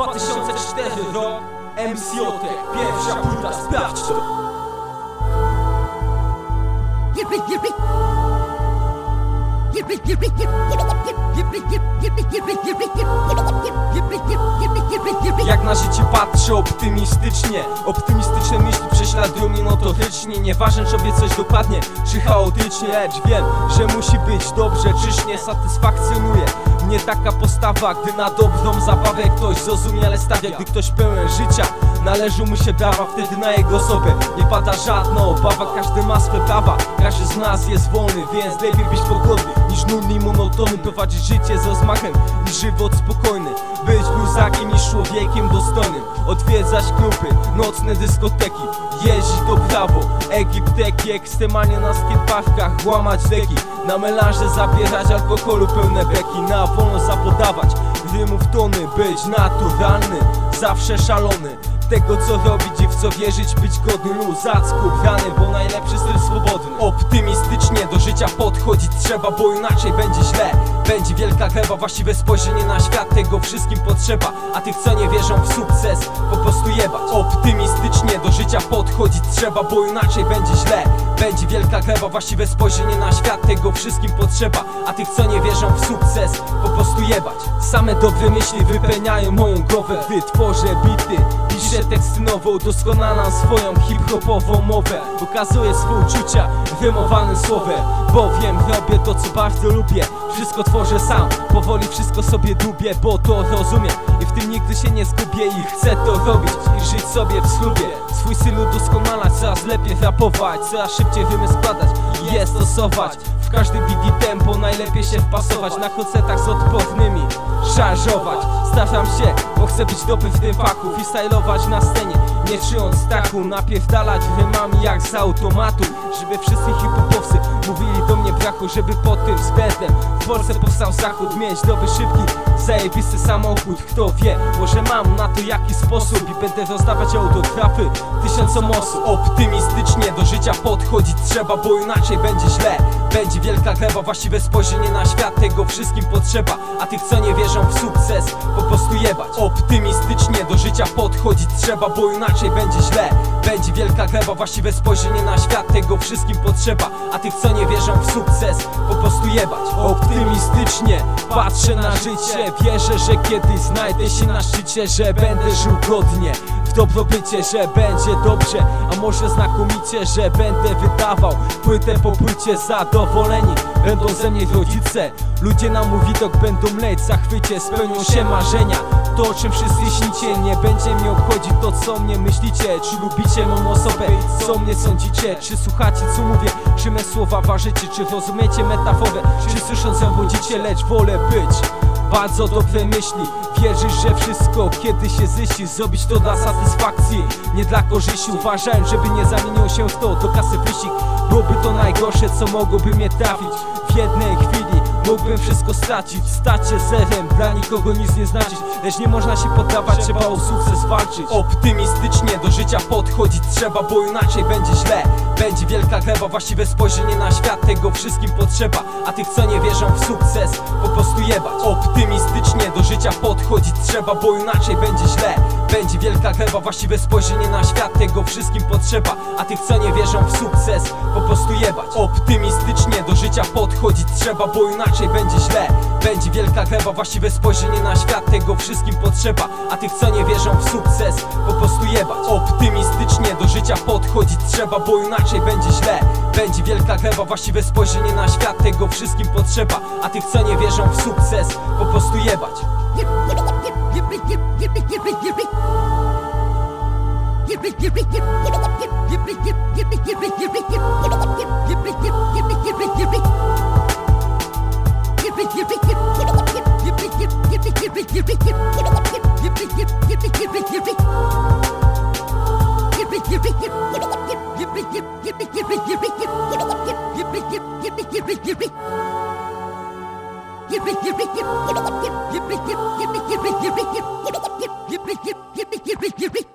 2004 rok, MCOT, pierwsza płyta, sprawdź to. Jak na życie patrzę optymistycznie, optymistyczne myśli prześladują mnie notorycznie. Nieważne czy robię coś dokładnie, czy chaotycznie, lecz wiem, że musi być dobrze. Czyż nie satysfakcjonuje mnie taka postawa, gdy na dobrą zabawę ktoś zrozumie, ale stawia. Gdy ktoś pełen życia, należą mu się brawa, wtedy na jego osobę nie pada żadna obawa. Każdy ma swe prawa, każdy z nas jest wolny, więc lepiej być pogodny niż nudny i monotonny. Prowadzić życie z rozmachem niż żywot spokojny. Być luzakiem niż człowiekiem dostojnym. Odwiedzać kluby, nocne dyskoteki, jeździć do prawo, Egipteki, ekstremalnie na skateparkach, łamać deki, na melanże zabierać alkoholu pełne beki, na wolno zapodawać rymów tony, być naturalny, zawsze szalony. Tego co robić i w co wierzyć, być godny luzacku brany, bo najlepszy styl swobodny. Optymistycznie do życia podchodzić trzeba, bo inaczej będzie źle. Będzie wielka gleba, właściwe spojrzenie na świat, tego wszystkim potrzeba. A tych co nie wierzą w sukces, po prostu jebać. Optymistycznie do życia podchodzić trzeba, bo inaczej będzie źle. Będzie wielka gleba, właściwe spojrzenie na świat, tego wszystkim potrzeba. A tych co nie wierzą w sukces, po prostu jebać. Same dobre myśli wypełniają moją głowę, gdy tworzę bity, piszę teksty nowo, udoskonalam swoją hip-hopową mowę. Pokazuję swoje uczucia rymowanym słowem, bowiem robię to co bardzo lubię. Wszystko tworzę sam, powoli wszystko sobie dubię, bo to rozumiem i w tym nigdy się nie zgubię. I chcę to robić i żyć sobie w schlubie, swój styl udoskonalać, coraz lepiej rapować, coraz szybciej rymy składać i je stosować. W każdy beat i tempo najlepiej się wpasować, na koncertach z odpornymi szarżować. Staram się, bo chcę być dobry w tym fachu, freestylować na scenie, nie czując strachu, napierdalać rymami jak z automatu, żeby wszyscy hip-hopowcy mówili do mnie brachu, żeby pod tym względem w Polsce powstał zachód, mieć dobry, szybki, zajebisty samochód. Kto wie, może mam na to jakiś sposób i będę rozdawać autografy tysiącom osób. Optymistycznie do życia podchodzić trzeba, bo inaczej będzie źle. Będzie wielka gleba, właściwe spojrzenie na świat, tego wszystkim potrzeba. A tych co nie wierzą w sukces, po prostu jebać. Optymistycznie do życia podchodzić trzeba, bo inaczej będzie źle. Będzie wielka gleba, właściwe spojrzenie na świat, tego wszystkim potrzeba. A tych co nie wierzą w sukces, po prostu jebać. Optymistycznie patrzę na życie, wierzę, że kiedyś znajdę się na szczycie, że będę żył godnie w dobrobycie, że będzie dobrze, a może znakomicie, że będę wydawał płytę po płycie. Zadowoleni będą ze mnie rodzice, ludzie na mój widok będą leć w zachwycie, spełnią się marzenia, to o czym wszyscy śnicie. Nie będzie mnie obchodzić to co mnie myślicie, czy lubicie mą osobę, co mnie sądzicie, czy słuchacie co mówię, czy me słowa ważycie, czy rozumiecie metaforę, czy słysząc ją budzicie, lecz wolę być bardzo dobre myśli, wierzysz, że wszystko kiedyś się ziści, zrobić to dla satysfakcji, nie dla korzyści. Uważałem, żeby nie zamieniło się w to do kasy wyścig, byłoby to najgorsze co mogłoby mnie trafić. W jednej chwili mógłbym wszystko stracić, stać się zerem, dla nikogo nic nie znaczyć, lecz nie można się poddawać, trzeba o sukces walczyć. Optymistycznie do życia podchodzić trzeba, bo inaczej będzie źle. Będzie wielka gleba, właściwe spojrzenie na świat, tego wszystkim potrzeba. A tych co nie wierzą w sukces, po prostu jebać. Optymistycznie do życia podchodzić trzeba, bo inaczej będzie źle. Będzie wielka gleba, właściwe spojrzenie na świat, tego wszystkim potrzeba. A tych co nie wierzą w sukces, po prostu jebać. Optymistycznie do życia podchodzić trzeba, bo inaczej będzie źle. Będzie wielka gleba, właściwe spojrzenie na świat, tego wszystkim potrzeba. A tych co nie wierzą w sukces, po prostu jebać. Optymistycznie do życia podchodzić trzeba, bo inaczej będzie źle. Będzie wielka gleba, właściwe spojrzenie na świat, tego wszystkim potrzeba. A tych co nie wierzą w sukces, po prostu jebać. Yippee!